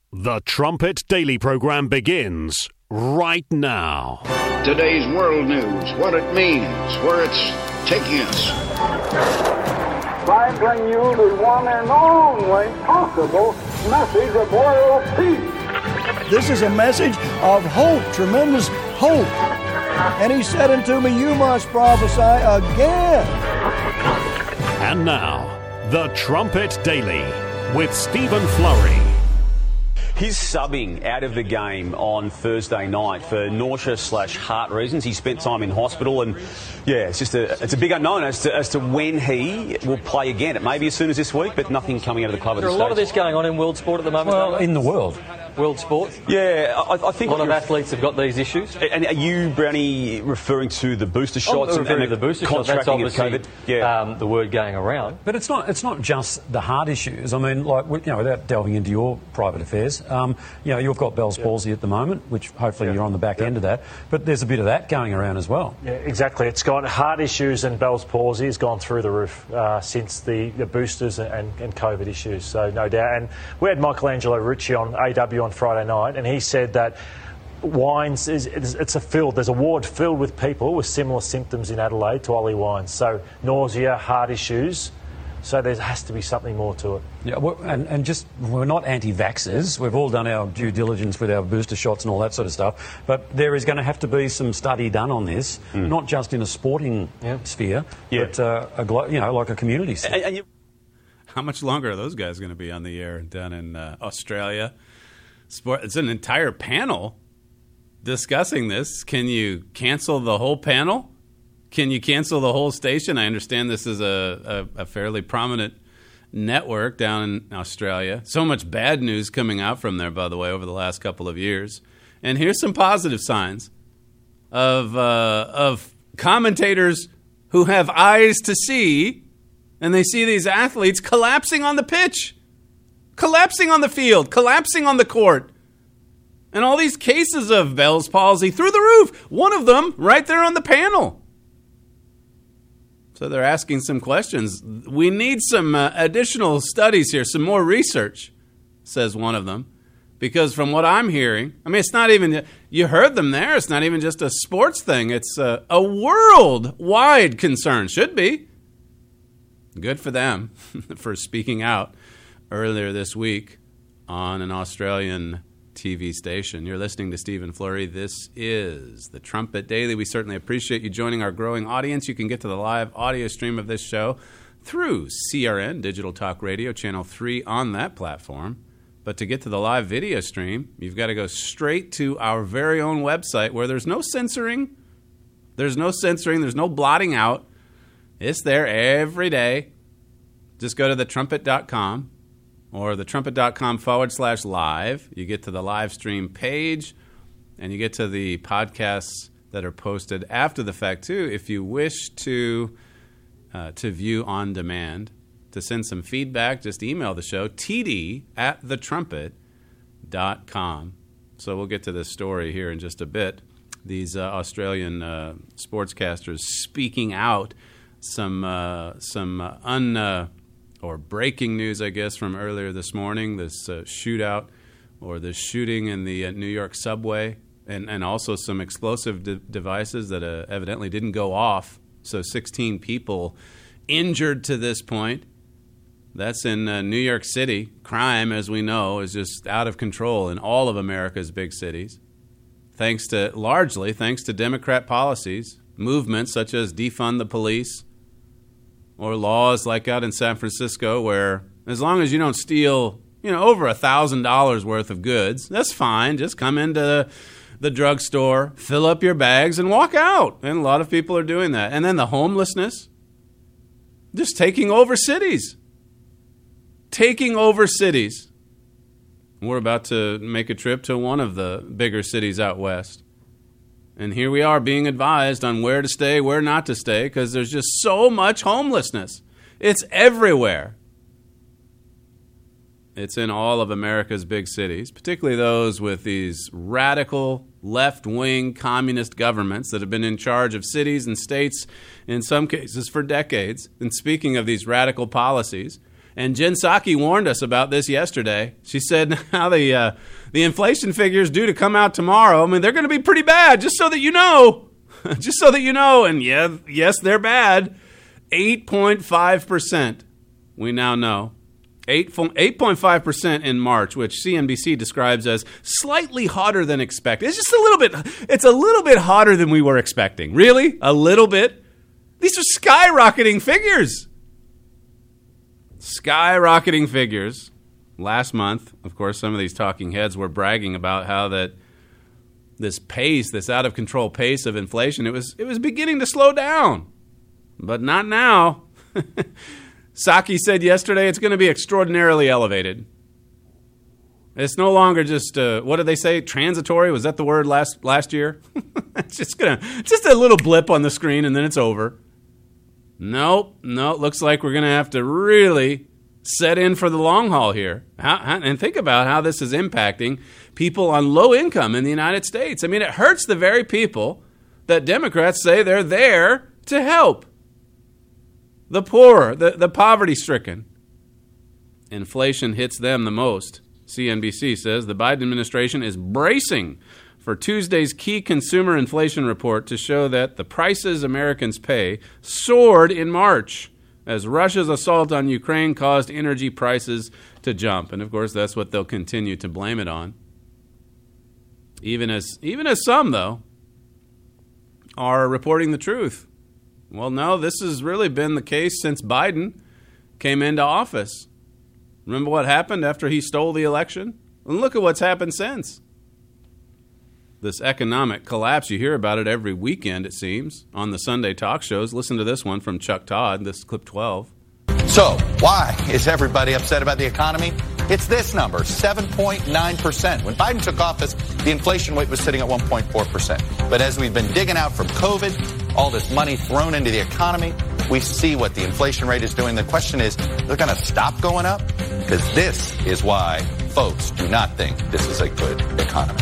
The Trumpet Daily program begins right now. Today's world news, what it means, where it's taking us. I bring you the one and only possible message of world peace. This is a message of hope, tremendous hope. And he said unto me, you must prophesy again. And now, The Trumpet Daily with Stephen Flurry. He's subbing out of the game on Thursday night for nausea/heart reasons. He spent time in hospital, and it's a big unknown as to when he will play again. It may be as soon as this week, but nothing coming out of the club at this stage. There's a lot of this going on in world sport at the moment. Well, in the world. World sport? Yeah, I think a lot of athletes have got these issues. And are you, Brownie, referring to the booster shots and the booster shots? That's obviously the word going around. But it's not just the heart issues. I mean, without delving into your private affairs, you've got Bell's palsy at the moment, which hopefully you're on the back end of that. But there's a bit of that going around as well. Yeah, exactly. It's got heart issues, and Bell's palsy has gone through the roof since the boosters and COVID issues. So no doubt. And we had Michelangelo Ricci on AW on Friday night, and he said that Wines there's a ward filled with people with similar symptoms in Adelaide to Ollie Wines. So nausea, heart issues. So there has to be something more to it. Yeah, and just we're not anti-vaxxers. We've all done our due diligence with our booster shots and all that sort of stuff. But there is going to have to be some study done on this, not just in a sporting sphere, but like a community sphere. How much longer are those guys going to be on the air down in Australia? It's an entire panel discussing this. Can you cancel the whole panel? Can you cancel the whole station? I understand this is a fairly prominent network down in Australia. So much bad news coming out from there, by the way, over the last couple of years. And here's some positive signs of commentators who have eyes to see, and they see these athletes collapsing on the pitch, collapsing on the field, collapsing on the court. And all these cases of Bell's palsy through the roof. One of them right there on the panel. So they're asking some questions. We need some additional studies here, some more research, says one of them. Because from what I'm hearing, I mean, it's not even, you heard them there, it's not even just a sports thing. It's a worldwide concern, should be. Good for them for speaking out earlier this week on an Australian TV station. You're listening to Stephen Flurry. This is the Trumpet Daily. We certainly appreciate you joining our growing audience. You can get to the live audio stream of this show through CRN, Digital Talk Radio, Channel 3 on that platform. But to get to the live video stream, you've got to go straight to our very own website where there's no censoring. There's no blotting out. It's there every day. Just go to thetrumpet.com. or thetrumpet.com/live. You get to the live stream page, and you get to the podcasts that are posted after the fact, too, if you wish to view on demand. To send some feedback, just email the show, td@thetrumpet.com. So we'll get to this story here in just a bit. These Australian sportscasters speaking out some breaking news, I guess, from earlier this morning, this shootout or this shooting in the New York subway, and also some explosive devices that evidently didn't go off. So 16 people injured to this point. That's in New York City. Crime, as we know, is just out of control in all of America's big cities, largely thanks to Democrat policies, movements such as defund the police, or laws like out in San Francisco where as long as you don't steal, over $1,000 worth of goods, that's fine. Just come into the drugstore, fill up your bags, and walk out. And a lot of people are doing that. And then the homelessness, just taking over cities. We're about to make a trip to one of the bigger cities out west. And here we are being advised on where to stay, where not to stay, because there's just so much homelessness. It's everywhere. It's in all of America's big cities, particularly those with these radical left-wing communist governments that have been in charge of cities and states, in some cases, for decades. And speaking of these radical policies, And Jen Psaki warned us about this yesterday. She said now the inflation figures due to come out tomorrow, I mean, they're going to be pretty bad, just so that you know. Just so that you know. And yes, they're bad. 8.5%, we now know. 8.5% in March, which CNBC describes as slightly hotter than expected. It's just it's a little bit hotter than we were expecting. Really? A little bit? These are skyrocketing figures. Skyrocketing figures. Last month, of course, some of these talking heads were bragging about how that this pace, this out-of-control pace of inflation, it was beginning to slow down. But not now. Psaki said yesterday it's going to be extraordinarily elevated. It's no longer just, what did they say, transitory? Was that the word last year? It's just a little blip on the screen and then it's over. No, it looks like we're going to have to really set in for the long haul here. And think about how this is impacting people on low income in the United States. I mean, it hurts the very people that Democrats say they're there to help. The poor, the poverty-stricken. Inflation hits them the most. CNBC says the Biden administration is bracing for Tuesday's key consumer inflation report to show that the prices Americans pay soared in March as Russia's assault on Ukraine caused energy prices to jump. And, of course, that's what they'll continue to blame it on. Even as some, though, are reporting the truth. Well, no, this has really been the case since Biden came into office. Remember what happened after he stole the election? And look at what's happened since. This economic collapse, you hear about it every weekend, it seems, on the Sunday talk shows. Listen to this one from Chuck Todd, this clip 12. So, why is everybody upset about the economy? It's this number, 7.9%. When Biden took office, the inflation rate was sitting at 1.4%. But as we've been digging out from COVID, all this money thrown into the economy, we see what the inflation rate is doing. The question is, they're going to stop going up? Because this is why folks do not think this is a good economy.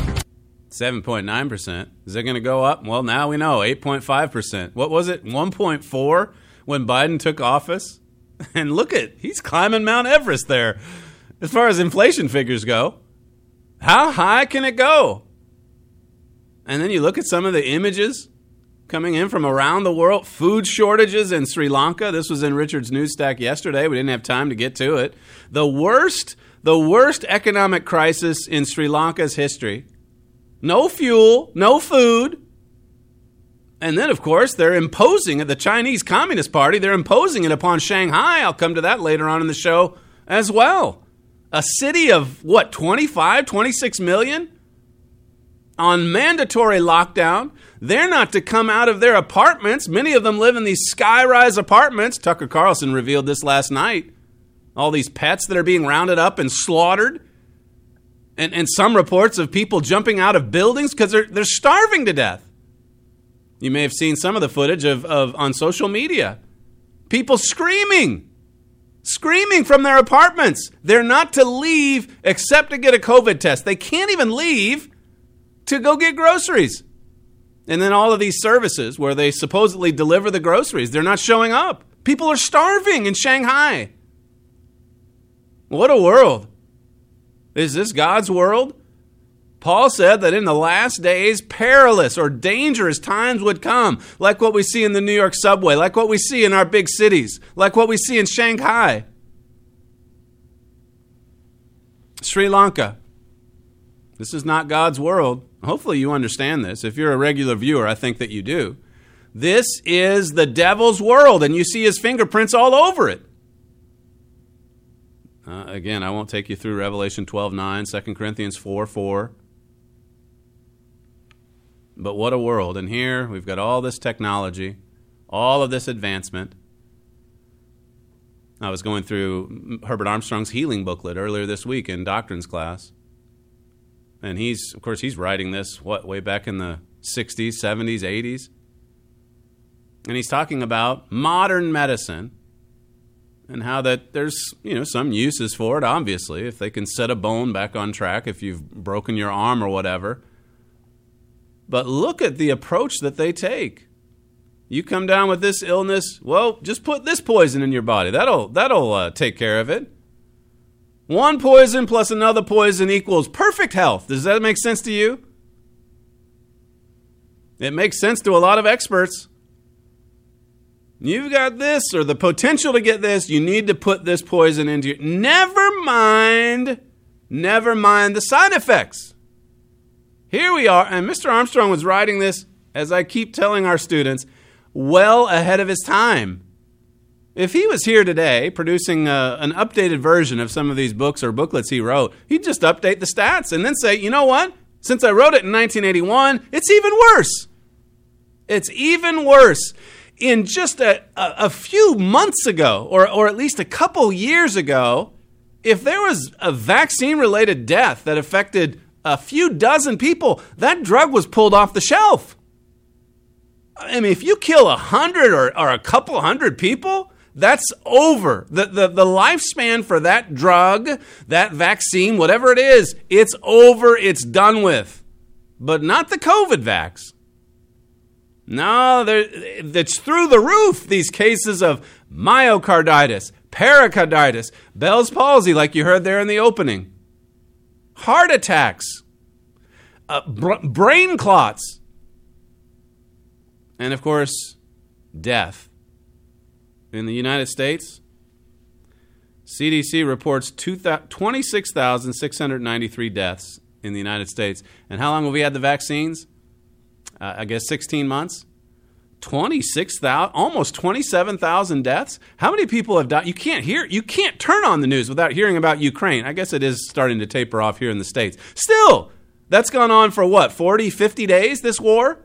7.9%. Is it going to go up? Well, now we know, 8.5%. What was it, 1.4 when Biden took office? And look he's climbing Mount Everest there. As far as inflation figures go, how high can it go? And then you look at some of the images coming in from around the world. Food shortages in Sri Lanka. This was in Richard's News Stack yesterday. We didn't have time to get to it. The worst economic crisis in Sri Lanka's history. No fuel, no food. And then, of course, they're imposing it, the Chinese Communist Party, they're imposing it upon Shanghai. I'll come to that later on in the show as well. A city of, 26 million? On mandatory lockdown. They're not to come out of their apartments. Many of them live in these sky-rise apartments. Tucker Carlson revealed this last night. All these pets that are being rounded up and slaughtered. And some reports of people jumping out of buildings because they're starving to death. You may have seen some of the footage of on social media. People screaming from their apartments. They're not to leave except to get a COVID test. They can't even leave to go get groceries. And then all of these services where they supposedly deliver the groceries, they're not showing up. People are starving in Shanghai. What a world. Is this God's world? Paul said that in the last days, perilous or dangerous times would come, like what we see in the New York subway, like what we see in our big cities, like what we see in Shanghai. Sri Lanka. This is not God's world. Hopefully you understand this. If you're a regular viewer, I think that you do. This is the devil's world, and you see his fingerprints all over it. Again, I won't take you through Revelation 12:9, 2 Corinthians 4:4. But what a world. And here we've got all this technology, all of this advancement. I was going through Herbert Armstrong's healing booklet earlier this week in doctrines class. And he's writing this, way back in the 60s, 70s, 80s. And he's talking about modern medicine and how that there's, some uses for it, obviously, if they can set a bone back on track, if you've broken your arm or whatever. But look at the approach that they take. You come down with this illness, well, just put this poison in your body. That'll take care of it. One poison plus another poison equals perfect health. Does that make sense to you? It makes sense to a lot of experts. You've got this or the potential to get this. You need to put this poison into your... Never mind the side effects. Here we are, and Mr. Armstrong was writing this, as I keep telling our students, well ahead of his time. If he was here today producing an updated version of some of these books or booklets he wrote, he'd just update the stats and then say, you know what? Since I wrote it in 1981, it's even worse. It's even worse. In just a few months ago, or at least a couple years ago, if there was a vaccine-related death that affected a few dozen people, that drug was pulled off the shelf. I mean, if you kill 100 or a couple hundred people, that's over. The lifespan for that drug, that vaccine, whatever it is, it's over, it's done with. But not the COVID vax. No, it's through the roof, these cases of myocarditis, pericarditis, Bell's palsy, like you heard there in the opening, heart attacks, brain clots, and, of course, death. In the United States, CDC reports 26,693 deaths in the United States. And how long have we had the vaccines? I guess 16 months. 26,000, almost 27,000 deaths. How many people have died? You can't turn on the news without hearing about Ukraine. I guess it is starting to taper off here in the States. Still, that's gone on for what, 40, 50 days, this war?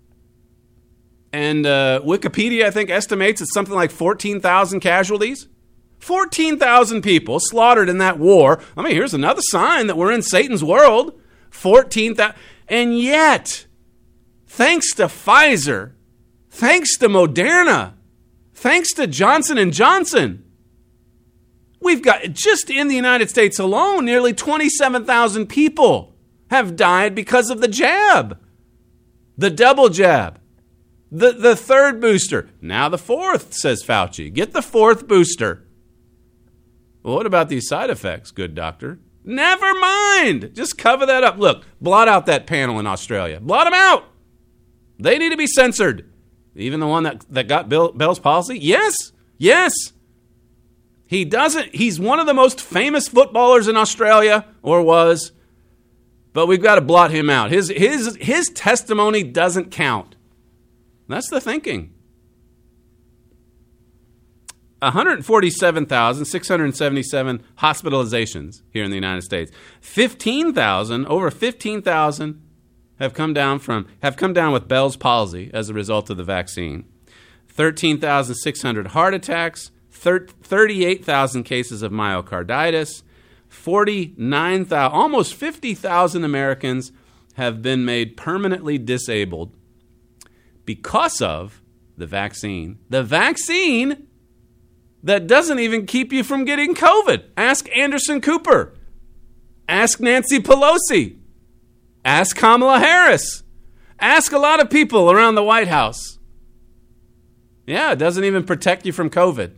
And Wikipedia, I think, estimates it's something like 14,000 casualties. 14,000 people slaughtered in that war. I mean, here's another sign that we're in Satan's world. 14,000. And yet, thanks to Pfizer, thanks to Moderna, thanks to Johnson & Johnson, we've got, just in the United States alone, nearly 27,000 people have died because of the jab. The double jab. The third booster. Now the fourth, says Fauci. Get the fourth booster. Well, what about these side effects, good doctor? Never mind. Just cover that up. Look, blot out that panel in Australia. Blot them out. They need to be censored. Even the one that got Bell's palsy? Yes. He doesn't. He's one of the most famous footballers in Australia, or was. But we've got to blot him out. His testimony doesn't count. That's the thinking. 147,677 hospitalizations here in the United States. Over 15,000 have come down with Bell's palsy as a result of the vaccine. 13,600 heart attacks, 38,000 cases of myocarditis, 49,000, almost 50,000 Americans have been made permanently disabled because of the vaccine. The vaccine that doesn't even keep you from getting COVID. Ask Anderson Cooper. Ask Nancy Pelosi. Ask Kamala Harris. Ask a lot of people around the White House. Yeah, it doesn't even protect you from COVID.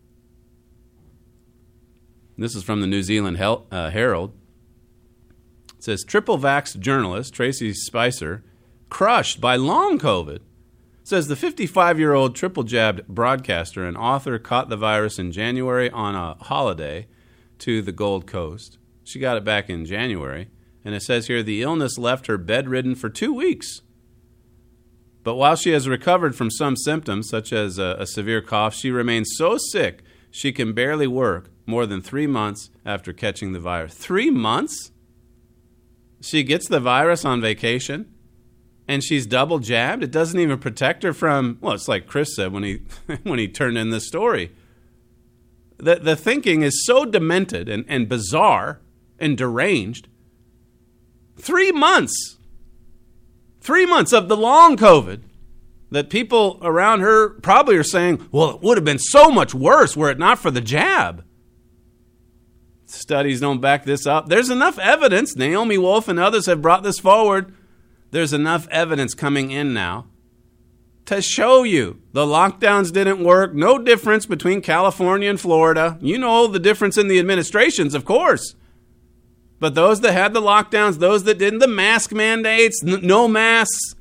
This is from the New Zealand Herald. It says, triple vax journalist Tracy Spicer crushed by long COVID. Says the 55-year-old triple-jabbed broadcaster and author caught the virus in January on a holiday to the Gold Coast. She got it back in January, and it says here the illness left her bedridden for 2 weeks. But while she has recovered from some symptoms, such as a severe cough, she remains so sick she can barely work more than 3 months after catching the virus. 3 months? She gets the virus on vacation? And she's double jabbed. It doesn't even protect her from, well, it's like Chris said when he turned in this story. The thinking is so demented and bizarre and deranged. 3 months. 3 months of the long COVID that people around her probably are saying, well, it would have been so much worse were it not for the jab. Studies don't back this up. There's enough evidence. Naomi Wolf and others have brought this forward. There's enough evidence coming in now to show you the lockdowns didn't work. No difference between California and Florida. You know the difference in the administrations, of course. But those that had the lockdowns, those that didn't, the mask mandates, no masks.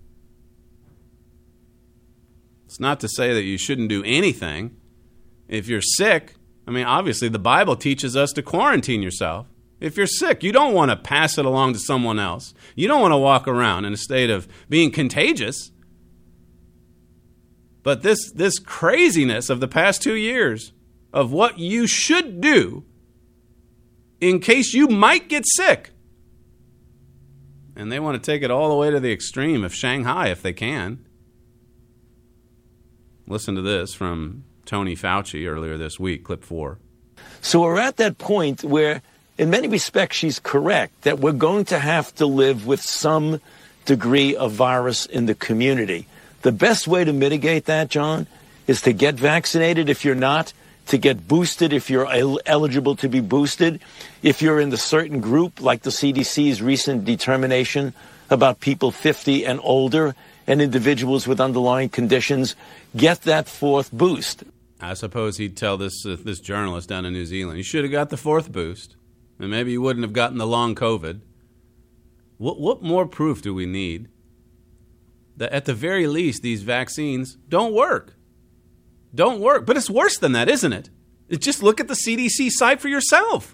It's not to say that you shouldn't do anything. If you're sick, I mean, obviously the Bible teaches us to quarantine yourself. If you're sick, you don't want to pass it along to someone else. You don't want to walk around in a state of being contagious. But this craziness of the past 2 years of what you should do in case you might get sick. And they want to take it all the way to the extreme of Shanghai if they can. Listen to this from Tony Fauci earlier this week, clip 4. So we're at that point where, in many respects, she's correct that we're going to have to live with some degree of virus in the community. The best way to mitigate that, John, is to get vaccinated if you're not, to get boosted if you're eligible to be boosted. If you're in the certain group, like the CDC's recent determination about people 50 and older and individuals with underlying conditions, get that 4th boost. I suppose he'd tell this journalist down in New Zealand, you should have got the 4th boost, and maybe you wouldn't have gotten the long COVID. What more proof do we need that at the very least these vaccines don't work? Don't work. But it's worse than that, isn't it? Just look at the CDC site for yourself.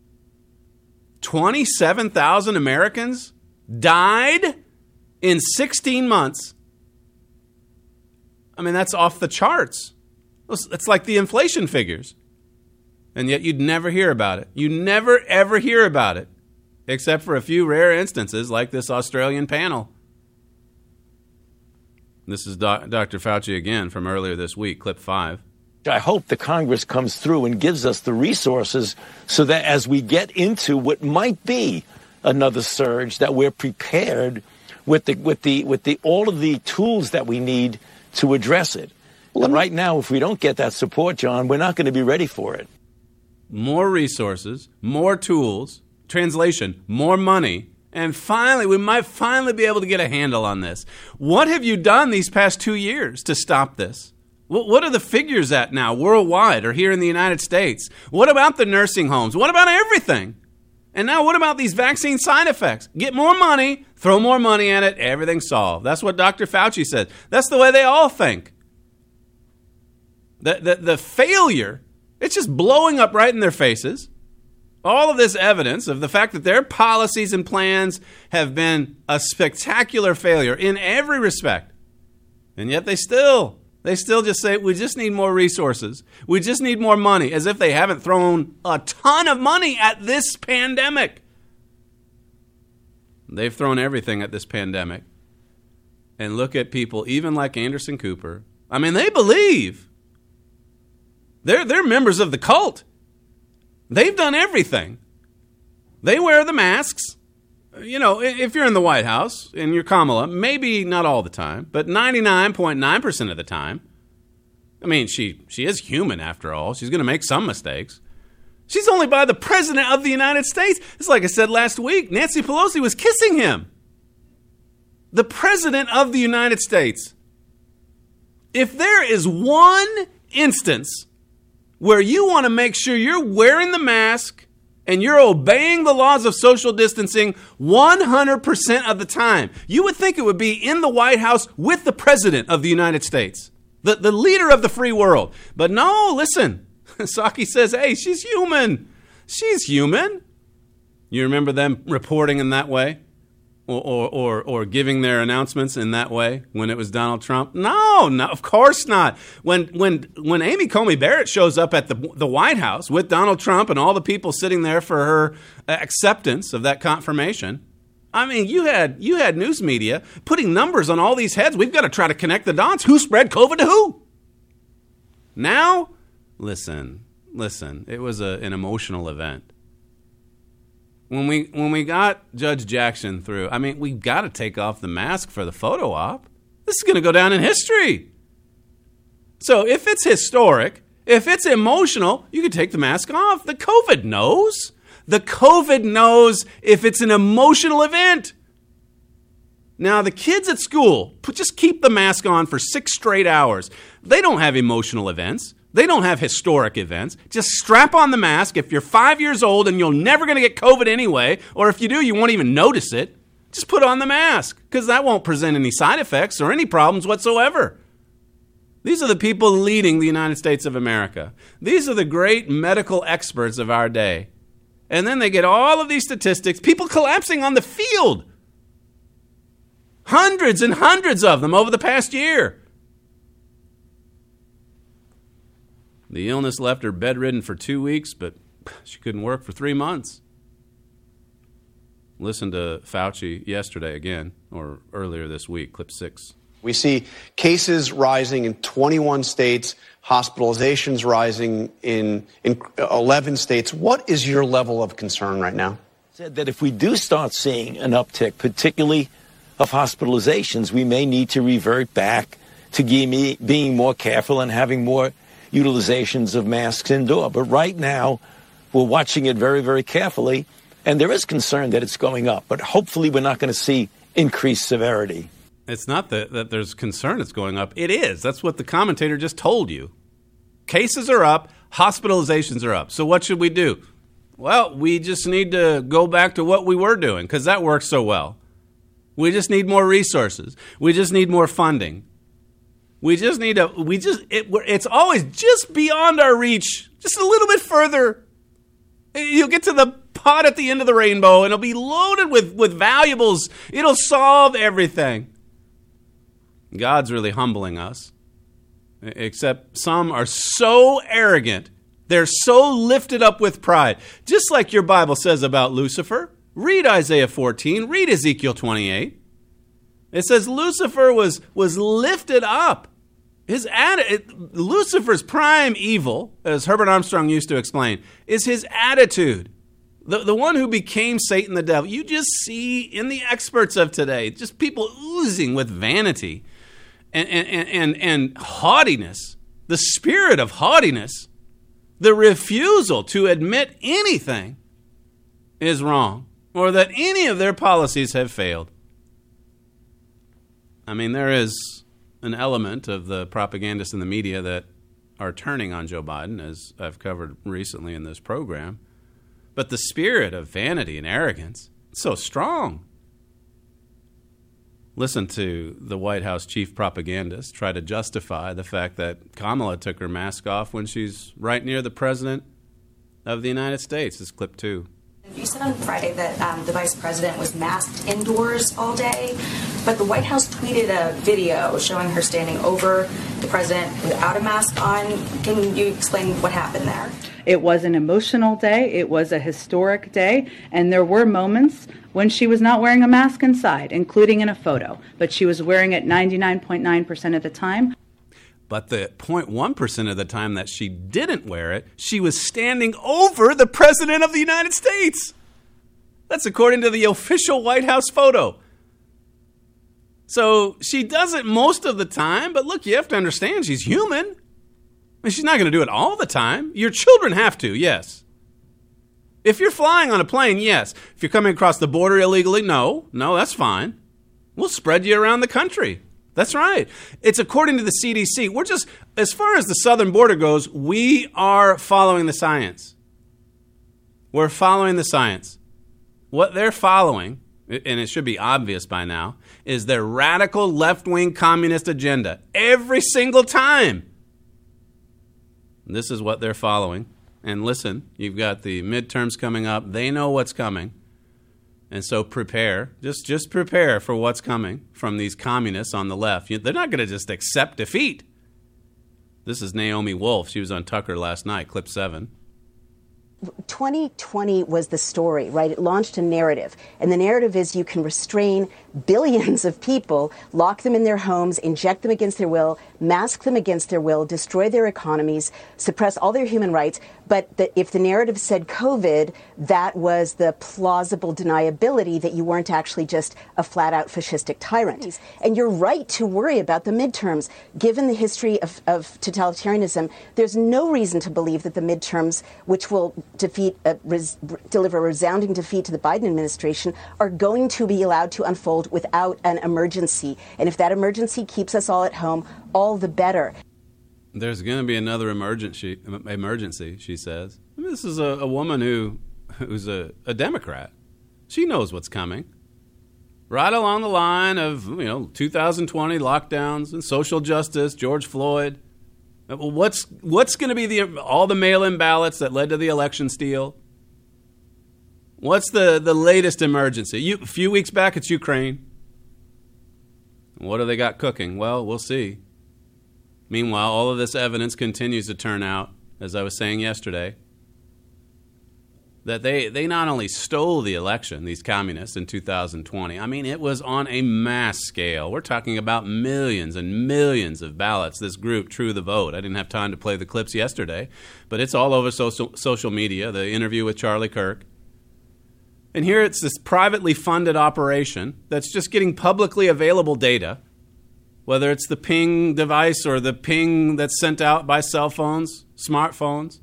27,000 Americans died in 16 months. I mean, that's off the charts. It's like the inflation figures. And yet you'd never hear about it. You never, ever hear about it. Except for a few rare instances like this Australian panel. This is Dr. Fauci again from earlier this week, clip 5. I hope the Congress comes through and gives us the resources so that as we get into what might be another surge, that we're prepared with all of the tools that we need to address it. And right now, if we don't get that support, John, we're not going to be ready for it. More resources, more tools, translation, more money. And finally, we might finally be able to get a handle on this. What have you done these past 2 years to stop this? What are the figures at now worldwide or here in the United States? What about the nursing homes? What about everything? And now what about these vaccine side effects? Get more money, throw more money at it, everything's solved. That's what Dr. Fauci said. That's the way they all think. The failure, it's just blowing up right in their faces. All of this evidence of the fact that their policies and plans have been a spectacular failure in every respect. And yet they still just say, we just need more resources. We just need more money, as if they haven't thrown a ton of money at this pandemic. They've thrown everything at this pandemic. And look at people, even like Anderson Cooper. I mean, they believe. They're members of the cult. They've done everything. They wear the masks. You know, if you're in the White House and you're Kamala, maybe not all the time, but 99.9% of the time. I mean, she is human after all. She's going to make some mistakes. She's only by the President of the United States. It's like I said last week, Nancy Pelosi was kissing him. The President of the United States. If there is one instance where you want to make sure you're wearing the mask and you're obeying the laws of social distancing 100% of the time, you would think it would be in the White House with the President of the United States, the leader of the free world. But no, listen, Psaki says, hey, she's human. She's human. You remember them reporting in that way? Or giving their announcements in that way when it was Donald Trump? No, of course not. When Amy Coney Barrett shows up at the White House with Donald Trump and all the people sitting there for her acceptance of that confirmation, I mean, you had news media putting numbers on all these heads. We've got to try to connect the dots. Who spread COVID to who? Now, listen, it was an emotional event. When we got Judge Jackson through, I mean, we've got to take off the mask for the photo op. This is going to go down in history. So if it's historic, if it's emotional, you can take the mask off. The COVID knows. The COVID knows if it's an emotional event. Now, the kids at school, just keep the mask on for 6 straight hours. They don't have emotional events. They don't have historic events. Just strap on the mask. If you're 5 years old and you're never going to get COVID anyway, or if you do, you won't even notice it, just put on the mask, because that won't present any side effects or any problems whatsoever. These are the people leading the United States of America. These are the great medical experts of our day. And then they get all of these statistics, people collapsing on the field. Hundreds and hundreds of them over the past year. The illness left her bedridden for 2 weeks, but she couldn't work for 3 months. Listen to Fauci yesterday again, or earlier this week, clip 6. We see cases rising in 21 states, hospitalizations rising in 11 states. What is your level of concern right now? Said that if we do start seeing an uptick, particularly of hospitalizations, we may need to revert back to being more careful and having more utilizations of masks indoor. But right now, we're watching it very, very carefully, and there is concern that it's going up. But hopefully we're not going to see increased severity. It's not that there's concern it's going up. It is. That's what the commentator just told you. Cases are up, hospitalizations are up. So what should we do? Well, we just need to go back to what we were doing, because that works so well. We just need more resources. We just need more funding. It's always just beyond our reach, just a little bit further. You'll get to the pot at the end of the rainbow, and it'll be loaded with valuables. It'll solve everything. God's really humbling us, except some are so arrogant. They're so lifted up with pride. Just like your Bible says about Lucifer. Read Isaiah 14. Read Ezekiel 28. It says Lucifer was lifted up. Lucifer's prime evil, as Herbert Armstrong used to explain, is his attitude. The one who became Satan the devil. You just see in the experts of today, just people oozing with vanity and haughtiness, the spirit of haughtiness, the refusal to admit anything is wrong, or that any of their policies have failed. I mean, there is an element of the propagandists in the media that are turning on Joe Biden, as I've covered recently in this program. But the spirit of vanity and arrogance is so strong. Listen to the White House chief propagandist try to justify the fact that Kamala took her mask off when she's right near the President of the United States. This is clip 2. You said on Friday that the vice president was masked indoors all day, but the White House tweeted a video showing her standing over the president without a mask on. Can you explain what happened there? It was an emotional day. It was a historic day. And there were moments when she was not wearing a mask inside, including in a photo. But she was wearing it 99.9% of the time. But the 0.1% of the time that she didn't wear it, she was standing over the President of the United States. That's according to the official White House photo. So she does it most of the time, but look, you have to understand she's human. I mean, she's not going to do it all the time. Your children have to, yes. If you're flying on a plane, yes. If you're coming across the border illegally, no, that's fine. We'll spread you around the country. That's right. It's according to the CDC. We're just, as far as the southern border goes, we are following the science. We're following the science. What they're following, and it should be obvious by now, is their radical left-wing communist agenda. Every single time. This is what they're following. And listen, you've got the midterms coming up. They know what's coming. And so prepare, just prepare for what's coming from these communists on the left. They're not going to just accept defeat. This is Naomi Wolf. She was on Tucker last night, clip 7. 2020 was the story, right? It launched a narrative. And the narrative is you can restrain billions of people, lock them in their homes, inject them against their will, mask them against their will, destroy their economies, suppress all their human rights. But if the narrative said COVID, that was the plausible deniability that you weren't actually just a flat-out fascistic tyrant. And you're right to worry about the midterms. Given the history of totalitarianism, there's no reason to believe that the midterms, which will deliver a resounding defeat to the Biden administration are going to be allowed to unfold without an emergency. And if that emergency keeps us all at home, all the better. There's going to be another emergency, she says. I mean, this is a woman who's a Democrat. She knows what's coming. Right along the line of 2020 lockdowns and social justice, George Floyd. What's going to be all the mail-in ballots that led to the election steal? What's the latest emergency? A few weeks back, it's Ukraine. What do they got cooking? Well, we'll see. Meanwhile, all of this evidence continues to turn out, as I was saying yesterday, that they not only stole the election, these communists, in 2020. I mean, it was on a mass scale. We're talking about millions and millions of ballots. This group, True the Vote. I didn't have time to play the clips yesterday, but it's all over social media, the interview with Charlie Kirk. And here it's this privately funded operation that's just getting publicly available data, whether it's the ping device or the ping that's sent out by cell phones, smartphones,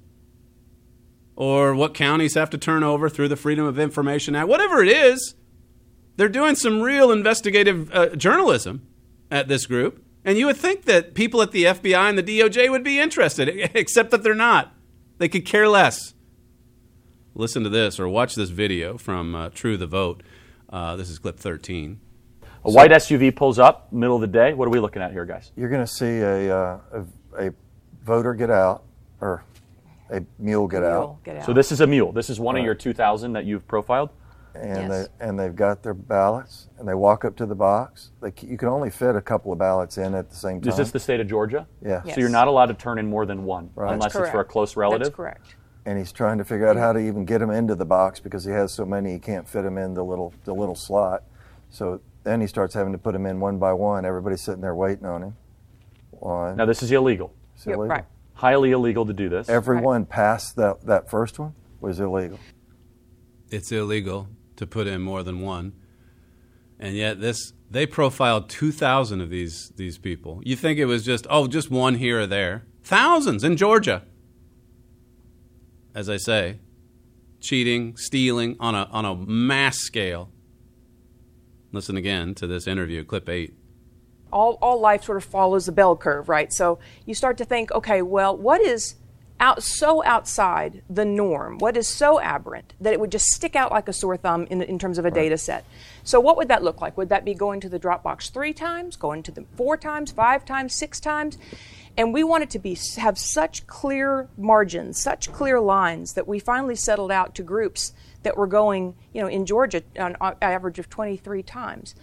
or what counties have to turn over through the Freedom of Information Act. Whatever it is, they're doing some real investigative journalism at this group. And you would think that people at the FBI and the DOJ would be interested, except that they're not. They could care less. Listen to this or watch this video from True the Vote. This is clip 13. A white SUV pulls up, middle of the day. What are we looking at here, guys? You're going to see a voter get out, or a mule get out. So this is a mule. This is one of your 2,000 that you've profiled? And they've got their ballots, and they walk up to the box. You can only fit a couple of ballots in at the same time. Is this the state of Georgia? Yeah. So you're not allowed to turn in more than one, unless it's for a close relative? That's correct. And he's trying to figure out how to even get them into the box because he has so many he can't fit them in the little slot. So then he starts having to put them in one by one. Everybody's sitting there waiting on him. One. Now this is illegal. It's illegal. Right. Highly illegal to do this. Everyone past that first one was illegal. It's illegal to put in more than one. And yet they profiled 2,000 of these people. You think it was just one here or there. Thousands in Georgia. As I say, cheating, stealing on a mass scale. Listen again to this interview, clip 8. All life sort of follows the bell curve, right? So you start to think, okay, well, what is so outside the norm? What is so aberrant that it would just stick out like a sore thumb in terms of a data set? So what would that look like? Would that be going to the Dropbox 3 times, going to them 4 times, 5 times, 6 times? And we wanted to have such clear margins, such clear lines that we finally settled out to groups that were going, in Georgia, on an average of 23 times.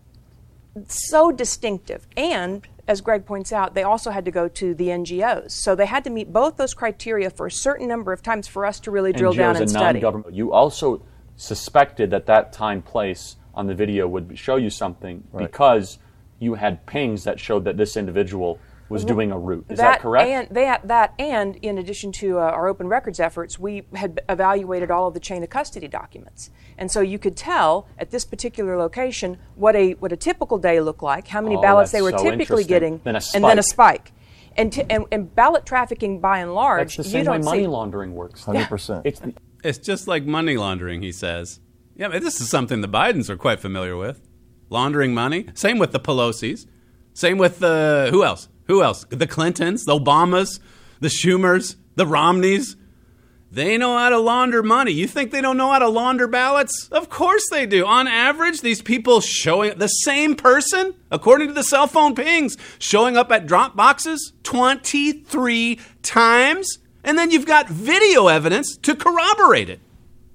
So distinctive. And, as Greg points out, they also had to go to the NGOs. So they had to meet both those criteria for a certain number of times for us to really drill down and study. Non-government. You also suspected that time, place on the video would show you something because you had pings that showed that this individual was doing a route. Is that correct? And in addition to our open records efforts, we had evaluated all of the chain of custody documents. And so you could tell at this particular location what a typical day looked like, how many ballots they were typically getting, and then a spike. And ballot trafficking, by and large, that's the same way money laundering works. 100%. It's just like money laundering, he says. Yeah, but this is something the Bidens are quite familiar with. Laundering money. Same with the Pelosi's. Same with who else? Who else? The Clintons, the Obamas, the Schumers, the Romneys. They know how to launder money. You think they don't know how to launder ballots? Of course they do. On average, these people showing the same person, according to the cell phone pings, showing up at drop boxes 23 times. And then you've got video evidence to corroborate it.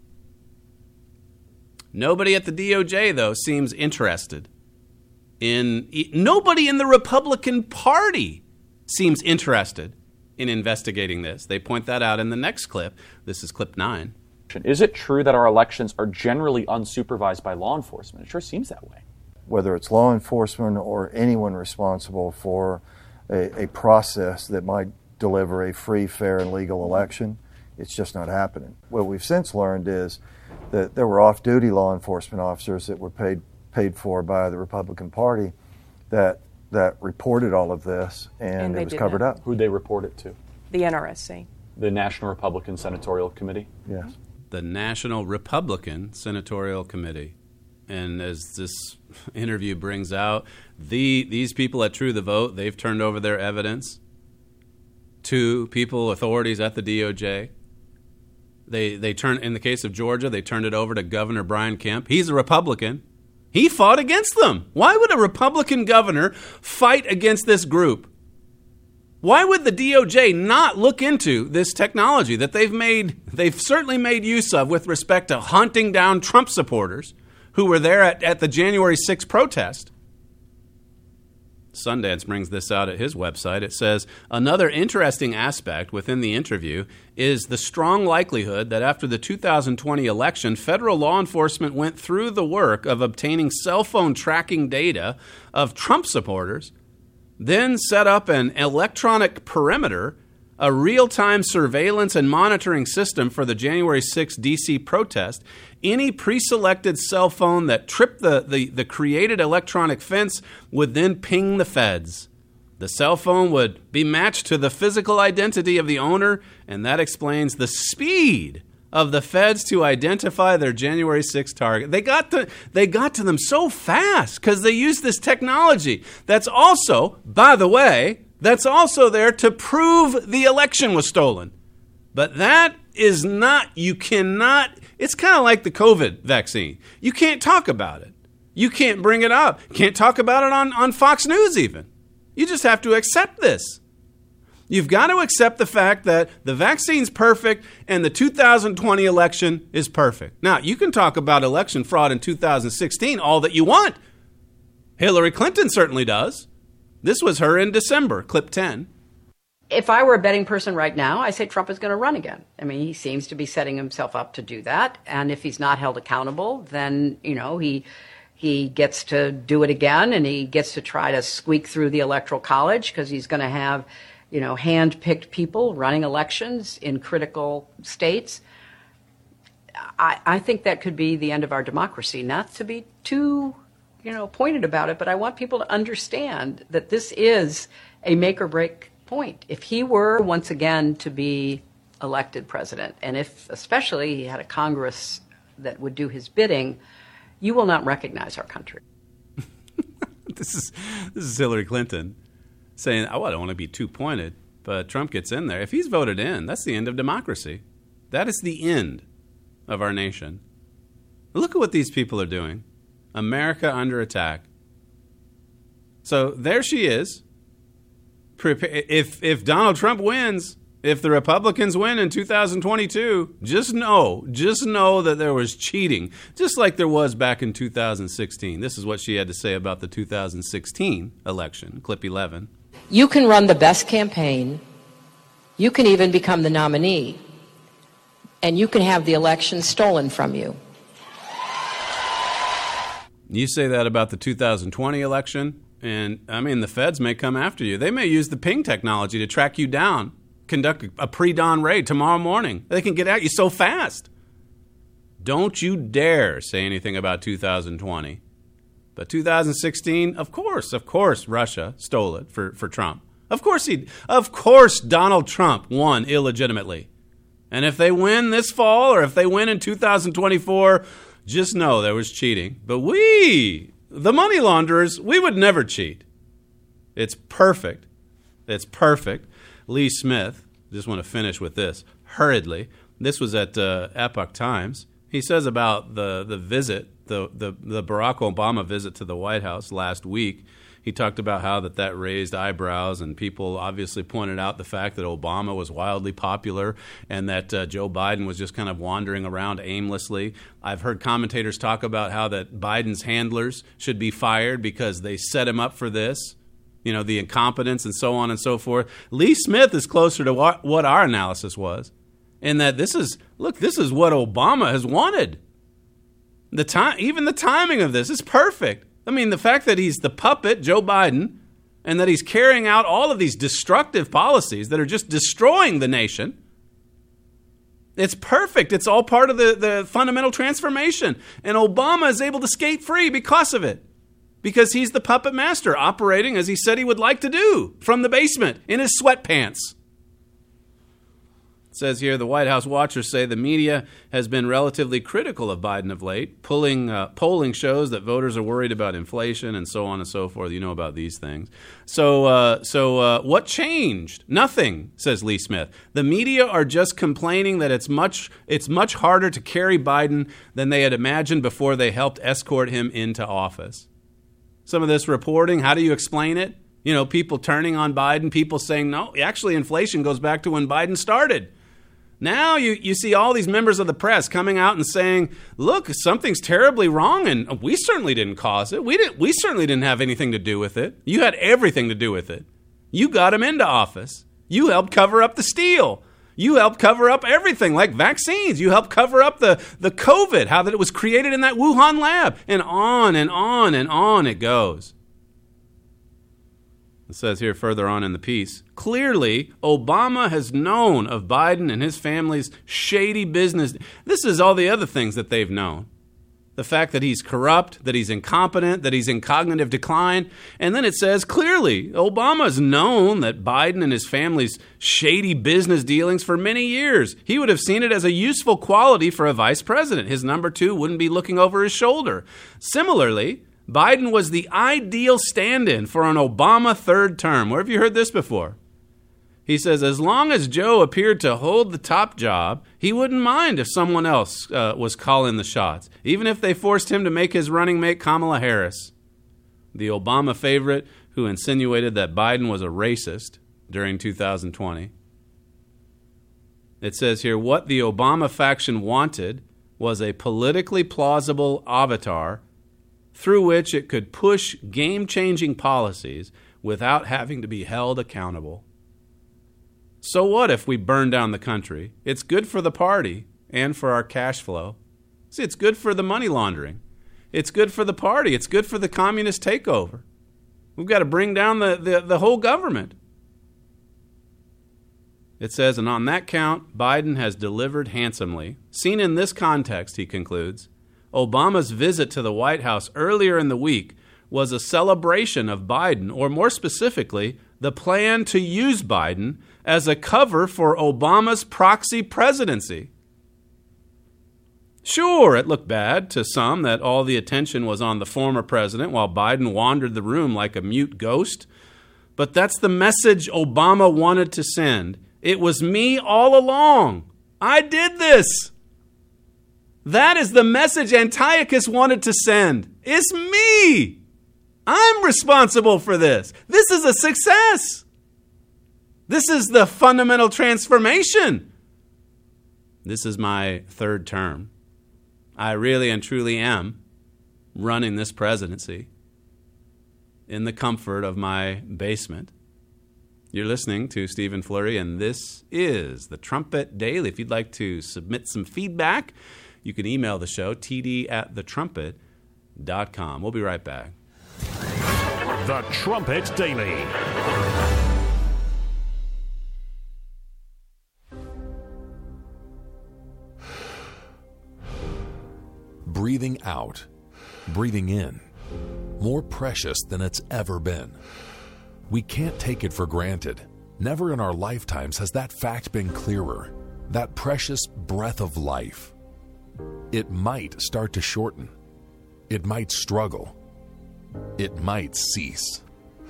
Nobody at the DOJ, though, seems interested. Nobody in the Republican Party seems interested in investigating this. They point that out in the next clip. This is clip 9. Is it true that our elections are generally unsupervised by law enforcement? It sure seems that way. Whether it's law enforcement or anyone responsible for a process that might deliver a free, fair, and legal election, it's just not happening. What we've since learned is that there were off-duty law enforcement officers that were paid for by the Republican Party that reported all of this, and it was covered up. Who'd they report it to? The NRSC. The National Republican Senatorial Committee? Yes. The National Republican Senatorial Committee. And as this interview brings out, these people at True the Vote, they've turned over their evidence to authorities at the DOJ. They turned, in the case of Georgia, they turned it over to Governor Brian Kemp. He's a Republican. He fought against them. Why would a Republican governor fight against this group? Why would the DOJ not look into this technology that they've certainly made use of with respect to hunting down Trump supporters who were there at the January 6th protest? Sundance brings this out at his website. It says, another interesting aspect within the interview is the strong likelihood that after the 2020 election, federal law enforcement went through the work of obtaining cell phone tracking data of Trump supporters, then set up an electronic perimeter, a real-time surveillance and monitoring system for the January 6th D.C. protest. Any pre-selected cell phone that tripped the created electronic fence would then ping the feds. The cell phone would be matched to the physical identity of the owner, and that explains the speed of the feds to identify their January 6th target. They got to them so fast because they used this technology. That's also, by the way, that's also there to prove the election was stolen. But that is not, you cannot, it's kind of like the COVID vaccine. You can't talk about it. You can't bring it up. You can't talk about it on Fox News even. You just have to accept this. You've got to accept the fact that the vaccine's perfect and the 2020 election is perfect. Now, you can talk about election fraud in 2016 all that you want. Hillary Clinton certainly does. This was her in December, clip 10. If I were a betting person right now, I say Trump is going to run again. I mean, he seems to be setting himself up to do that. And if he's not held accountable, then, he gets to do it again, and he gets to try to squeak through the Electoral College because he's going to have, hand-picked people running elections in critical states. I think that could be the end of our democracy. Not to be too, pointed about it, but I want people to understand that this is a make-or-break point. If he were once again to be elected president, and if especially he had a Congress that would do his bidding, you will not recognize our country. This is Hillary Clinton saying, I don't want to be too pointed, but Trump gets in there. If he's voted in, that's the end of democracy. That is the end of our nation. Look at what these people are doing. America under attack. So there she is. If Donald Trump wins, if the Republicans win in 2022, just know that there was cheating, just like there was back in 2016. This is what she had to say about the 2016 election, clip 11. You can run the best campaign. You can even become the nominee. And you can have the election stolen from you. You say that about the 2020 election, and the feds may come after you. They may use the ping technology to track you down, conduct a pre-dawn raid tomorrow morning. They can get at you so fast. Don't you dare say anything about 2020. But 2016, of course, Russia stole it for Trump. Of course Donald Trump won illegitimately. And if they win this fall, or if they win in 2024, just know there was cheating. But we, the money launderers, we would never cheat. It's perfect. It's perfect. Lee Smith, just want to finish with this hurriedly. This was at Epoch Times. He says about the visit, the Barack Obama visit to the White House last week. He talked about how that raised eyebrows, and people obviously pointed out the fact that Obama was wildly popular and that Joe Biden was just kind of wandering around aimlessly. I've heard commentators talk about how that Biden's handlers should be fired because they set him up for this, the incompetence and so on and so forth. Lee Smith is closer to what our analysis was, in that this is what Obama has wanted. Even the timing of this is perfect. The fact that he's the puppet, Joe Biden, and that he's carrying out all of these destructive policies that are just destroying the nation, it's perfect. It's all part of the fundamental transformation. And Obama is able to skate free because of it. Because he's the puppet master, operating as he said he would like to do, from the basement, in his sweatpants. says here, the White House watchers say the media has been relatively critical of Biden of late. Polling shows that voters are worried about inflation and so on and so forth. You know about these things. So what changed? Nothing, says Lee Smith. The media are just complaining that it's much harder to carry Biden than they had imagined before they helped escort him into office. Some of this reporting, how do you explain it? You know, people turning on Biden, people saying, no, actually inflation goes back to when Biden started. Now you see all these members of the press coming out and saying, look, something's terribly wrong, and we certainly didn't cause it. We certainly didn't have anything to do with it. You had everything to do with it. You got him into office. You helped cover up the steal. You helped cover up everything, like vaccines. You helped cover up the COVID, how that it was created in that Wuhan lab, and on and on and on it goes. It says here further on in the piece, clearly, Obama has known of Biden and his family's shady business. This is all the other things that they've known. The fact that he's corrupt, that he's incompetent, that he's in cognitive decline. And then it says, clearly, Obama's known that Biden and his family's shady business dealings for many years. He would have seen it as a useful quality for a vice president. His number two wouldn't be looking over his shoulder. Similarly, Biden was the ideal stand-in for an Obama third term. Where have you heard this before? He says, as long as Joe appeared to hold the top job, he wouldn't mind if someone else was calling the shots, even if they forced him to make his running mate Kamala Harris, the Obama favorite who insinuated that Biden was a racist during 2020. It says here, what the Obama faction wanted was a politically plausible avatar through which it could push game-changing policies without having to be held accountable. So what if we burn down the country? It's good for the party and for our cash flow. See, it's good for the money laundering. It's good for the party. It's good for the communist takeover. We've got to bring down the whole government. It says, and on that count, Biden has delivered handsomely. Seen in this context, he concludes, Obama's visit to the White House earlier in the week was a celebration of Biden, or more specifically, the plan to use Biden as a cover for Obama's proxy presidency. Sure, it looked bad to some that all the attention was on the former president while Biden wandered the room like a mute ghost. But that's the message Obama wanted to send. It was me all along. I did this. That is the message Antiochus wanted to send. It's me. I'm responsible for this. This is a success. This is the fundamental transformation. This is my third term. I really and truly am running this presidency in the comfort of my basement. You're listening to Stephen Flurry, and this is the Trumpet Daily. If you'd like to submit some feedback, you can email the show, td@thetrumpet.com. We'll be right back. The Trumpet Daily. Breathing out, breathing in, more precious than it's ever been. We can't take it for granted. Never in our lifetimes has that fact been clearer. That precious breath of life. It might start to shorten. It might struggle. It might cease.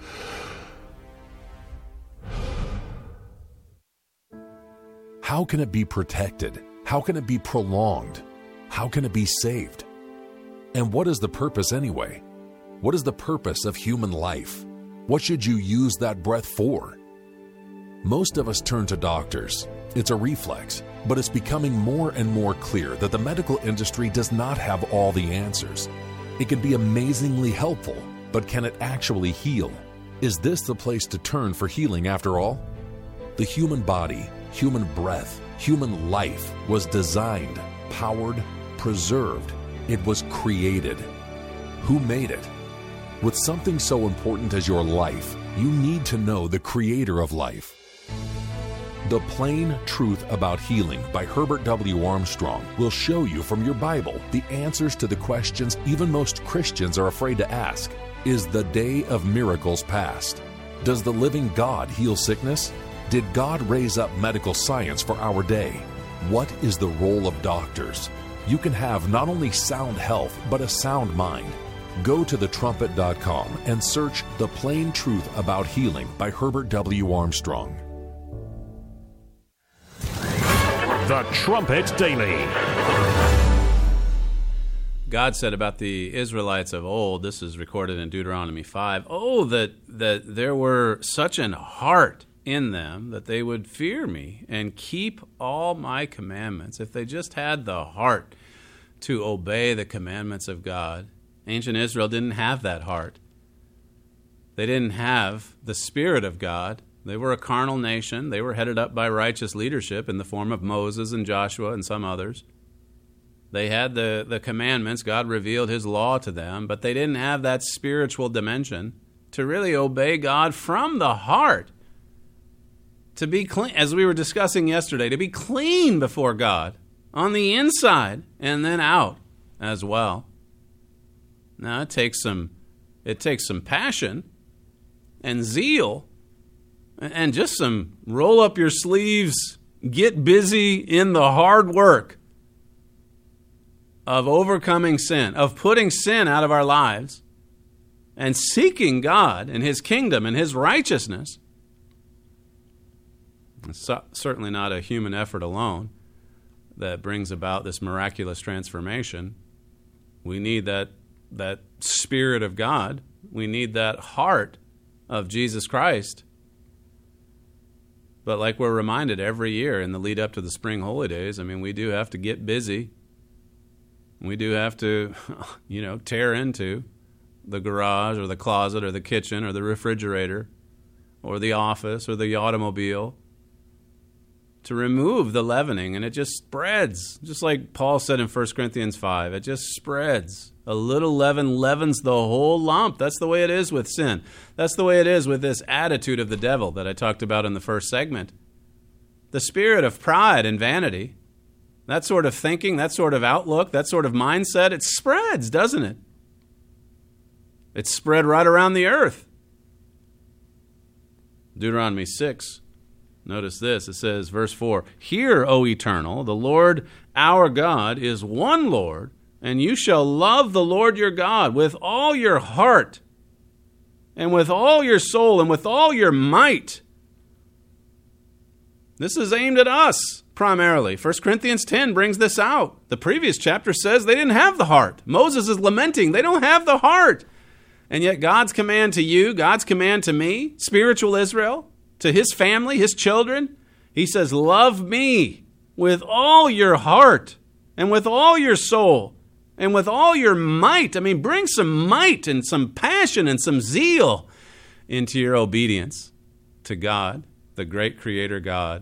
How can it be protected? How can it be prolonged? How can it be saved? And what is the purpose anyway? What is the purpose of human life? What should you use that breath for? Most of us turn to doctors. It's a reflex, but it's becoming more and more clear that the medical industry does not have all the answers. It can be amazingly helpful, but can it actually heal? Is this the place to turn for healing after all? The human body, human breath, human life was designed, powered, preserved. It was created. Who made it? With something so important as your life, you need to know the creator of life. The Plain Truth About Healing by Herbert W. Armstrong will show you from your Bible the answers to the questions even most Christians are afraid to ask. Is the day of miracles past? Does the living God heal sickness? Did God raise up medical science for our day? What is the role of doctors? You can have not only sound health, but a sound mind. Go to thetrumpet.com and search The Plain Truth About Healing by Herbert W. Armstrong. The Trumpet Daily. God said about the Israelites of old, this is recorded in Deuteronomy 5, that there were such an heart in them that they would fear me and keep all my commandments. If they just had the heart to obey the commandments of God. Ancient Israel didn't have that heart. They didn't have the Spirit of God. They were a carnal nation. They were headed up by righteous leadership in the form of Moses and Joshua and some others. They had the commandments. God revealed his law to them, but they didn't have that spiritual dimension to really obey God from the heart. To be clean, as we were discussing yesterday, to be clean before God on the inside and then out as well. Now, it takes some passion and zeal and just some roll up your sleeves, get busy in the hard work of overcoming sin, of putting sin out of our lives and seeking God and his kingdom and his righteousness. It's certainly not a human effort alone that brings about this miraculous transformation. We need that Spirit of God. We need that heart of Jesus Christ. But like we're reminded every year in the lead up to the spring holy days, we do have to get busy. We do have to, tear into the garage or the closet or the kitchen or the refrigerator or the office or the automobile to remove the leavening, and it just spreads. Just like Paul said in 1 Corinthians 5, it just spreads. A little leaven leavens the whole lump. That's the way it is with sin. That's the way it is with this attitude of the devil that I talked about in the first segment. The spirit of pride and vanity, that sort of thinking, that sort of outlook, that sort of mindset, it spreads, doesn't it? It's spread right around the earth. Deuteronomy 6. Notice this, it says, verse 4, "Hear, O Eternal, the Lord our God is one Lord, and you shall love the Lord your God with all your heart, and with all your soul, and with all your might." This is aimed at us, primarily. 1 Corinthians 10 brings this out. The previous chapter says they didn't have the heart. Moses is lamenting, they don't have the heart. And yet God's command to you, God's command to me, spiritual Israel, to his family, his children, he says, love me with all your heart and with all your soul and with all your might. Bring some might and some passion and some zeal into your obedience to God, the great Creator God.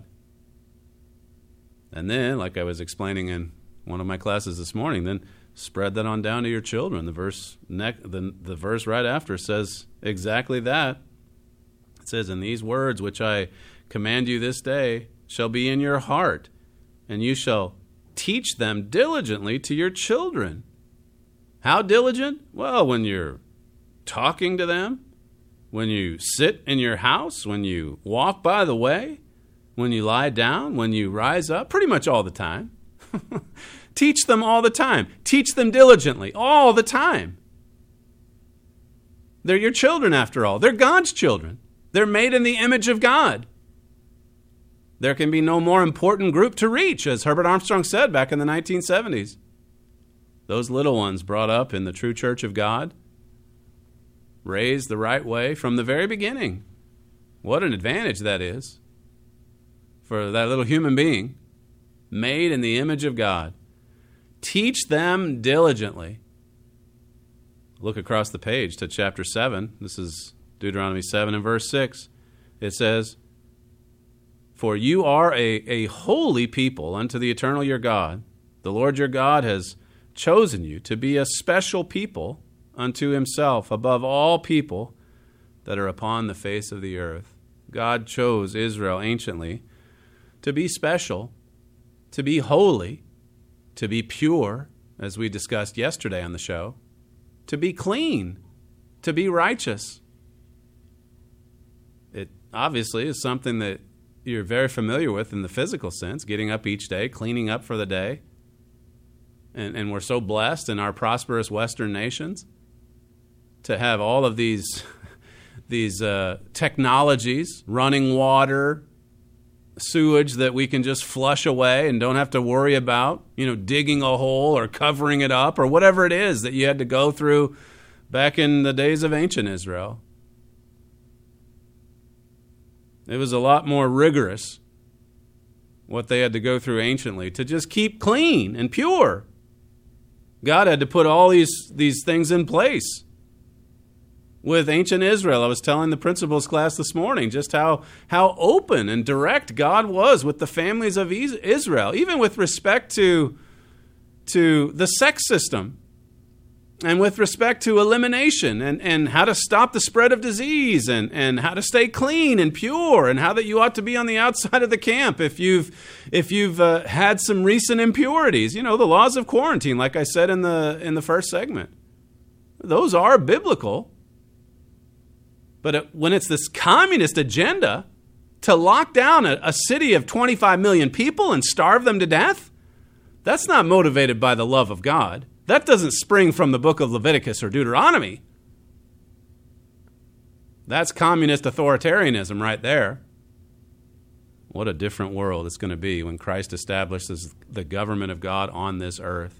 And then, like I was explaining in one of my classes this morning, then spread that on down to your children. The verse right after says exactly that. It says, "And these words which I command you this day shall be in your heart, and you shall teach them diligently to your children." How diligent? Well, when you're talking to them, when you sit in your house, when you walk by the way, when you lie down, when you rise up, pretty much all the time. Teach them all the time. Teach them diligently all the time. They're your children after all. They're God's children. They're made in the image of God. There can be no more important group to reach, as Herbert Armstrong said back in the 1970s. Those little ones brought up in the true church of God, raised the right way from the very beginning. What an advantage that is for that little human being, made in the image of God. Teach them diligently. Look across the page to chapter 7. This is Deuteronomy 7 and verse 6. It says, "For you are a holy people unto the eternal your God. The Lord your God has chosen you to be a special people unto himself above all people that are upon the face of the earth." God chose Israel anciently to be special, to be holy, to be pure, as we discussed yesterday on the show, to be clean, to be righteous. It obviously is something that you're very familiar with in the physical sense, getting up each day, cleaning up for the day. And we're so blessed in our prosperous Western nations to have all of these technologies, running water, sewage that we can just flush away and don't have to worry about, digging a hole or covering it up or whatever it is that you had to go through back in the days of ancient Israel. It was a lot more rigorous what they had to go through anciently to just keep clean and pure. God had to put all these things in place. With ancient Israel, I was telling the principals class this morning just how open and direct God was with the families of Israel, even with respect to the sex system and with respect to elimination and how to stop the spread of disease and how to stay clean and pure and how that you ought to be on the outside of the camp if you've had some recent impurities. The laws of quarantine, like I said in the first segment. Those are biblical. But when it's this communist agenda to lock down a city of 25 million people and starve them to death, that's not motivated by the love of God. That doesn't spring from the book of Leviticus or Deuteronomy. That's communist authoritarianism right there. What a different world it's going to be when Christ establishes the government of God on this earth.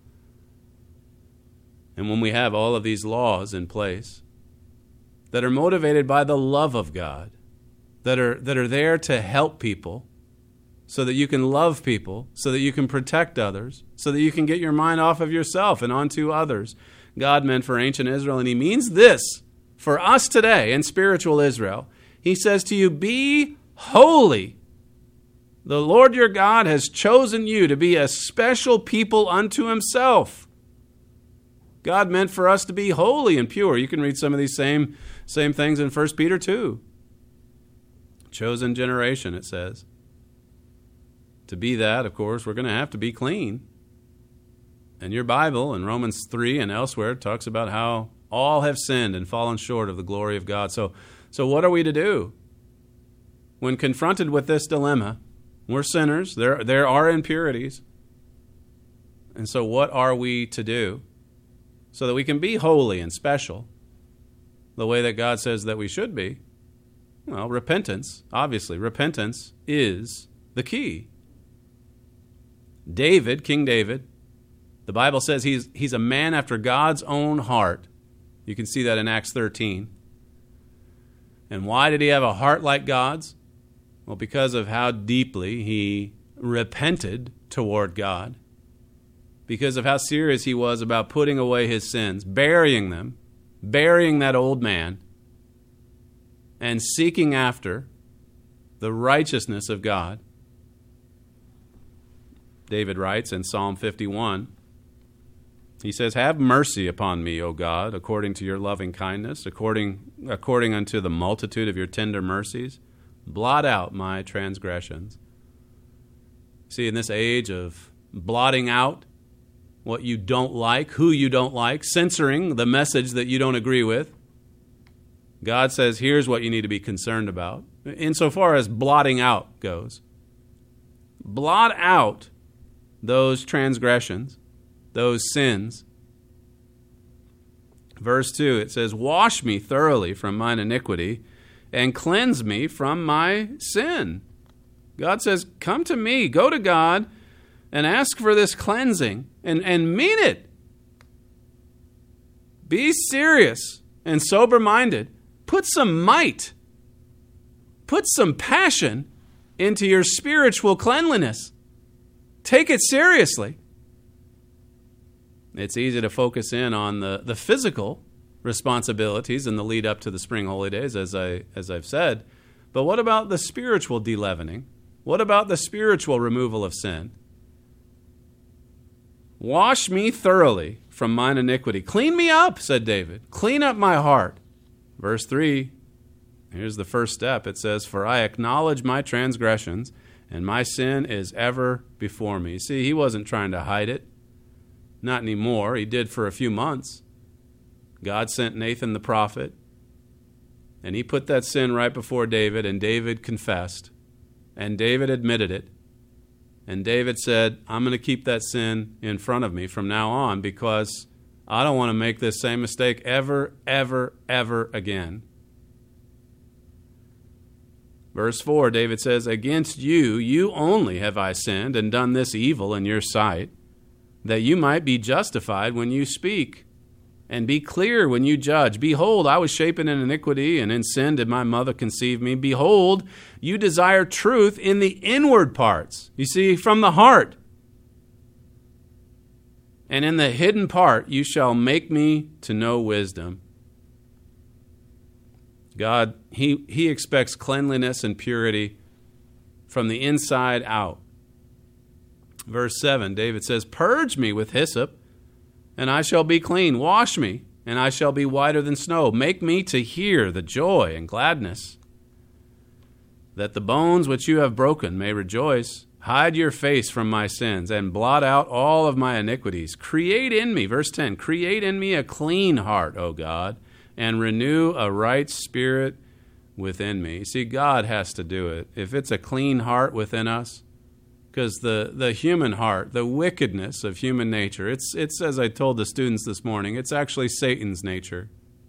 And when we have all of these laws in place that are motivated by the love of God, that are there to help people, so that you can love people, so that you can protect others, so that you can get your mind off of yourself and onto others. God meant for ancient Israel, and he means this for us today in spiritual Israel. He says to you, be holy. The Lord your God has chosen you to be a special people unto himself. God meant for us to be holy and pure. You can read some of these same things in 1 Peter 2. Chosen generation, it says. To be that, of course, we're going to have to be clean. And your Bible in Romans 3 and elsewhere talks about how all have sinned and fallen short of the glory of God. So what are we to do? When confronted with this dilemma, we're sinners. There are impurities. And so what are we to do so that we can be holy and special the way that God says that we should be? Well, repentance. Obviously, repentance is the key. David, King David, the Bible says he's a man after God's own heart. You can see that in Acts 13. And why did he have a heart like God's? Well, because of how deeply he repented toward God. Because of how serious he was about putting away his sins, burying them, burying that old man, and seeking after the righteousness of God. David writes in Psalm 51, he says, have mercy upon me, O God, according to your loving kindness, according unto the multitude of your tender mercies. Blot out my transgressions. See, in this age of blotting out what you don't like, who you don't like, censoring the message that you don't agree with, God says, here's what you need to be concerned about. Insofar as blotting out goes. Blot out those transgressions, those sins. Verse 2, it says, wash me thoroughly from mine iniquity and cleanse me from my sin. God says, come to me, go to God and ask for this cleansing and mean it. Be serious and sober-minded. Put some might, put some passion into your spiritual cleanliness. Take it seriously. It's easy to focus in on the physical responsibilities in the lead up to the spring holy days, as I've said. But what about the spiritual de-leavening? What about the spiritual removal of sin? Wash me thoroughly from mine iniquity. Clean me up, said David. Clean up my heart. Verse 3, here's the first step. It says, for I acknowledge my transgressions, and my sin is ever before me. See, he wasn't trying to hide it. Not anymore. He did for a few months. God sent Nathan the prophet, and he put that sin right before David, and David confessed. And David admitted it. And David said, I'm going to keep that sin in front of me from now on because I don't want to make this same mistake ever, ever, ever again. Verse 4, David says, against you, you only have I sinned and done this evil in your sight, that you might be justified when you speak, and be clear when you judge. Behold, I was shapen in iniquity, and in sin did my mother conceive me. Behold, you desire truth in the inward parts. You see, from the heart. And in the hidden part you shall make me to know wisdom. God, He expects cleanliness and purity from the inside out. Verse 7, David says, purge me with hyssop, and I shall be clean. Wash me, and I shall be whiter than snow. Make me to hear the joy and gladness, that the bones which you have broken may rejoice. Hide your face from my sins, and blot out all of my iniquities. Create in me, verse 10, create in me a clean heart, O God, and renew a right spirit within me. You see, God has to do it. If it's a clean heart within us, because the human heart, the wickedness of human nature, it's as I told the students this morning, it's actually Satan's nature.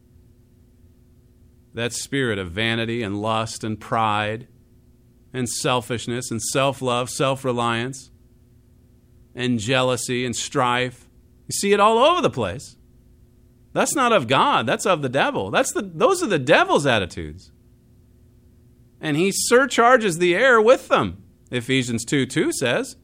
That spirit of vanity and lust and pride and selfishness and self-love, self-reliance and jealousy and strife. You see it all over the place. That's not of God. That's of the devil. Those are the devil's attitudes. And he surcharges the air with them, Ephesians 2:2 says.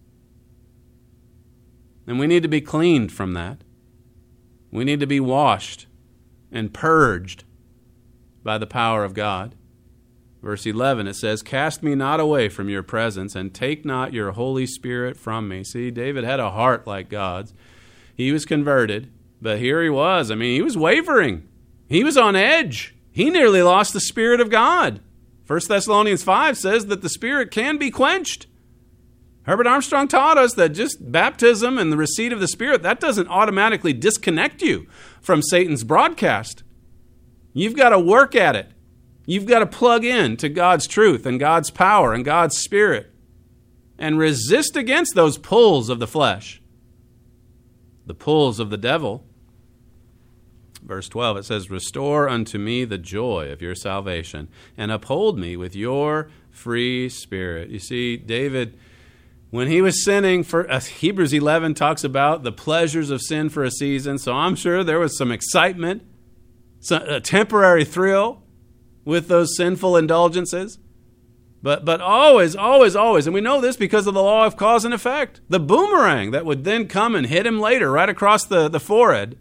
And we need to be cleaned from that. We need to be washed and purged by the power of God. Verse 11, it says, cast me not away from your presence, and take not your Holy Spirit from me. See, David had a heart like God's. He was converted. But here he was. I mean, he was wavering. He was on edge. He nearly lost the Spirit of God. 1 Thessalonians 5 says that the Spirit can be quenched. Herbert Armstrong taught us that just baptism and the receipt of the Spirit, that doesn't automatically disconnect you from Satan's broadcast. You've got to work at it. You've got to plug in to God's truth and God's power and God's Spirit and resist against those pulls of the flesh, the pulls of the devil. Verse 12, it says, restore unto me the joy of your salvation, and uphold me with your free spirit. You see, David, when he was sinning, Hebrews 11 talks about the pleasures of sin for a season, so I'm sure there was some excitement, a temporary thrill with those sinful indulgences. But always, and we know this because of the law of cause and effect, the boomerang that would then come and hit him later right across the forehead.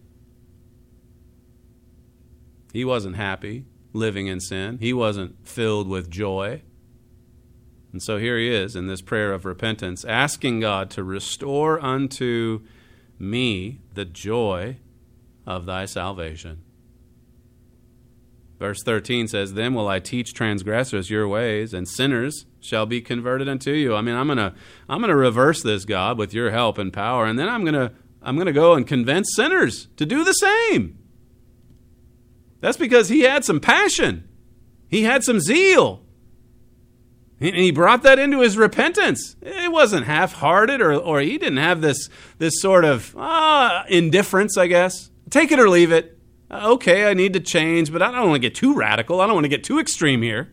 He wasn't happy living in sin. He wasn't filled with joy. And so here he is in this prayer of repentance, asking God to restore unto me the joy of thy salvation. Verse 13 says, then will I teach transgressors your ways, and sinners shall be converted unto you. I mean, I'm gonna reverse this, God, with your help and power, and then I'm gonna go and convince sinners to do the same. That's because he had some passion. He had some zeal. And he brought that into his repentance. It wasn't half-hearted, or he didn't have this sort of indifference, I guess. Take it or leave it. Okay, I need to change, but I don't want to get too radical. I don't want to get too extreme here.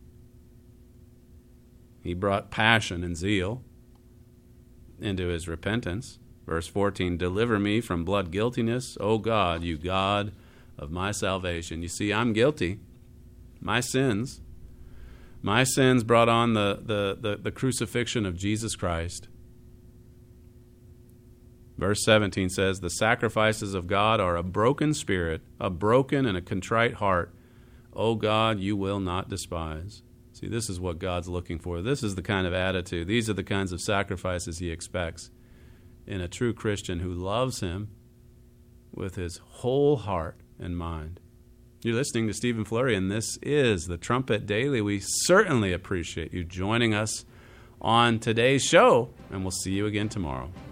He brought passion and zeal into his repentance. Verse 14, deliver me from blood guiltiness, O God, you God of my salvation. You see, I'm guilty. My sins brought on the crucifixion of Jesus Christ. Verse 17 says, the sacrifices of God are a broken spirit, a broken and a contrite heart. O God, you will not despise. See, this is what God's looking for. This is the kind of attitude. These are the kinds of sacrifices he expects in a true Christian who loves him with his whole heart and mind. You're listening to Stephen Flurry, and this is the Trumpet Daily. We certainly appreciate you joining us on today's show, and we'll see you again tomorrow.